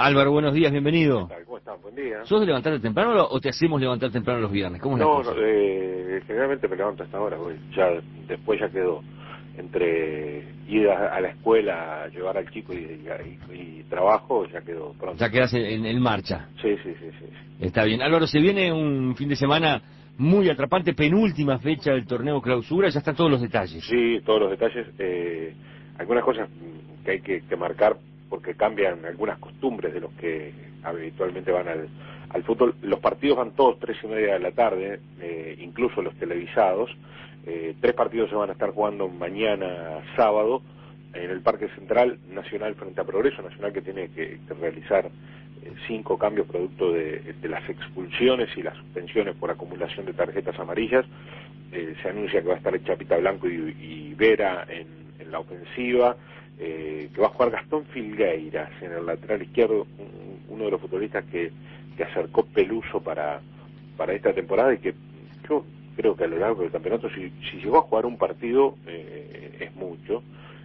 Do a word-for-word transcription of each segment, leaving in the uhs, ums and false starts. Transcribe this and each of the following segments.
Álvaro, buenos días, bienvenido. ¿Qué tal? ¿Cómo están? Buen día. ¿Sos de levantarte temprano o te hacemos levantar temprano los viernes? ¿Cómo es la No, cosa? no eh, generalmente me levanto hasta ahora, voy. Ya, después ya quedó. Entre ir a, a la escuela, llevar al chico y, y, y trabajo, ya quedó pronto. Ya quedás en, en marcha. Sí, sí, sí, sí. Está bien. Álvaro, se viene un fin de semana muy atrapante, penúltima fecha del torneo clausura, ya están todos los detalles. Sí, todos los detalles. Eh, algunas cosas que hay que, que marcar porque cambian algunas costumbres de los que habitualmente van al, al fútbol. Los partidos van todos tres y media de la tarde, eh, incluso los televisados. Eh, tres partidos se van a estar jugando mañana sábado en el Parque Central, Nacional frente a Progreso, Nacional que tiene que, que realizar eh, cinco cambios producto de, de las expulsiones y las suspensiones por acumulación de tarjetas amarillas. Eh, se anuncia que va a estar el Chapita Blanco y, y Vera en, en la ofensiva, eh, que va a jugar Gastón Filgueiras en el lateral izquierdo, un, uno de los futbolistas que, que acercó Peluso para, para esta temporada y que yo creo que a lo largo del campeonato, si, si llegó a jugar un partido, eh, es mucho,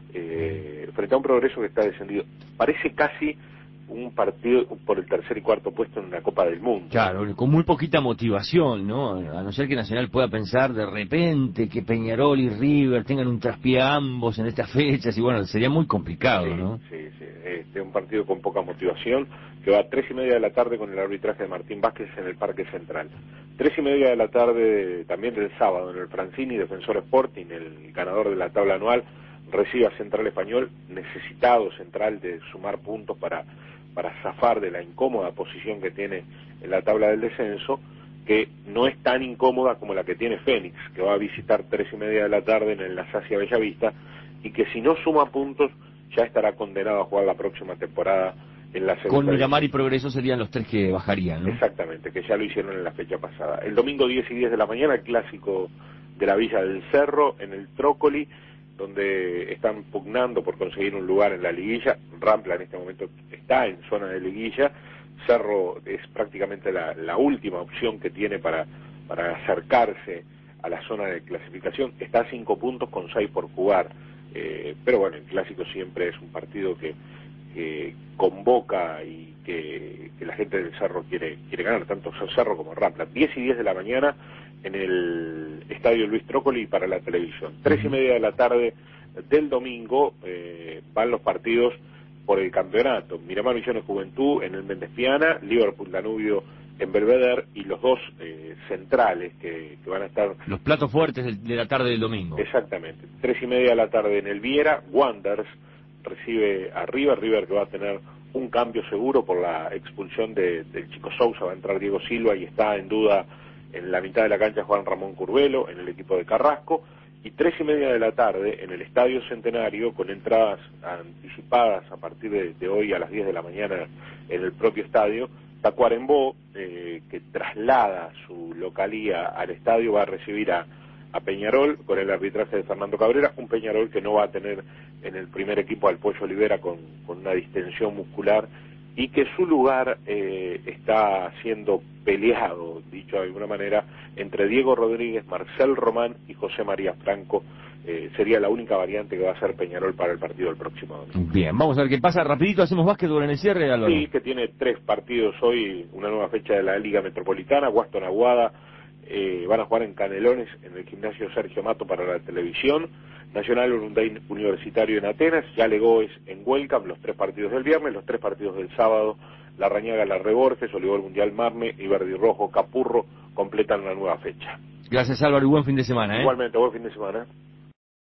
eh, frente a un Progreso que está descendido. Parece casi un partido por el tercer y cuarto puesto en una Copa del Mundo. Claro, con muy poquita motivación, ¿no? A no ser que Nacional pueda pensar de repente que Peñarol y River tengan un traspié a ambos en estas fechas, y bueno, sería muy complicado, Sí, ¿no? sí, sí. Este, un partido con poca motivación que va a tres y media de la tarde con el arbitraje de Martín Vázquez en el Parque Central. Tres y media de la tarde también del sábado en el Francini, Defensor Sporting, el ganador de la tabla anual, recibe a Central Español, necesitado Central de sumar puntos para, para zafar de la incómoda posición que tiene en la tabla del descenso, que no es tan incómoda como la que tiene Fénix, que va a visitar tres y media de la tarde en el Asacia Bellavista, y que si no suma puntos ya estará condenado a jugar la próxima temporada en la segunda. Con Miramar y Progreso serían los tres que bajarían, ¿no? Exactamente, que ya lo hicieron en la fecha pasada. El domingo diez y diez de la mañana, el clásico de la Villa del Cerro, en el Trócoli, donde están pugnando por conseguir un lugar en la liguilla. Rampla en este momento está en zona de liguilla. Cerro es prácticamente la, la última opción que tiene para, para acercarse a la zona de clasificación. Está a cinco puntos con seis por jugar. Eh, pero bueno, el clásico siempre es un partido que, que convoca y que, que la gente del Cerro quiere, quiere ganar, tanto Cerro como Rampla. diez y diez de la mañana en el Estadio Luis Trócoli para la televisión. Tres y media de la tarde del domingo eh, van los partidos por el campeonato. Miramar Misiones Juventud en el Méndez Viana, Liverpool Danubio en Belvedere, y los dos eh, centrales que, que van a estar... Los platos fuertes de, de la tarde del domingo. Exactamente. Tres y media de la tarde en el Viera, Wanderers recibe a River, River que va a tener un cambio seguro por la expulsión de, del Chico Sousa, va a entrar Diego Silva y está en duda en la mitad de la cancha Juan Ramón Curbelo en el equipo de Carrasco. Y tres y media de la tarde en el Estadio Centenario, con entradas anticipadas a partir de, de hoy a las diez de la mañana en el propio estadio, Tacuarembó, eh, que traslada su localía al estadio, va a recibir a, a Peñarol con el arbitraje de Fernando Cabrera, un Peñarol que no va a tener en el primer equipo al Pollo Olivera con, con una distensión muscular, y que su lugar eh, está siendo peleado, dicho de alguna manera, entre Diego Rodríguez, Marcel Román y José María Franco. Eh, sería la única variante que va a ser Peñarol para el partido del próximo domingo. Bien, vamos a ver qué pasa. Rapidito hacemos básquetbol en el cierre, Álvaro. Sí, que tiene tres partidos hoy, una nueva fecha de la Liga Metropolitana. Guaston Aguada eh, van a jugar en Canelones, en el gimnasio Sergio Mato para la televisión. Nacional Urunday Universitario en Atenas, ya Legoes en Welcome, los tres partidos del viernes, los tres partidos del sábado, La Rañaga, La Reborges, Olivor Mundial Marne y Verde y Rojo Capurro completan la nueva fecha. Gracias, Álvaro, y buen fin de semana, ¿eh? Igualmente, buen fin de semana.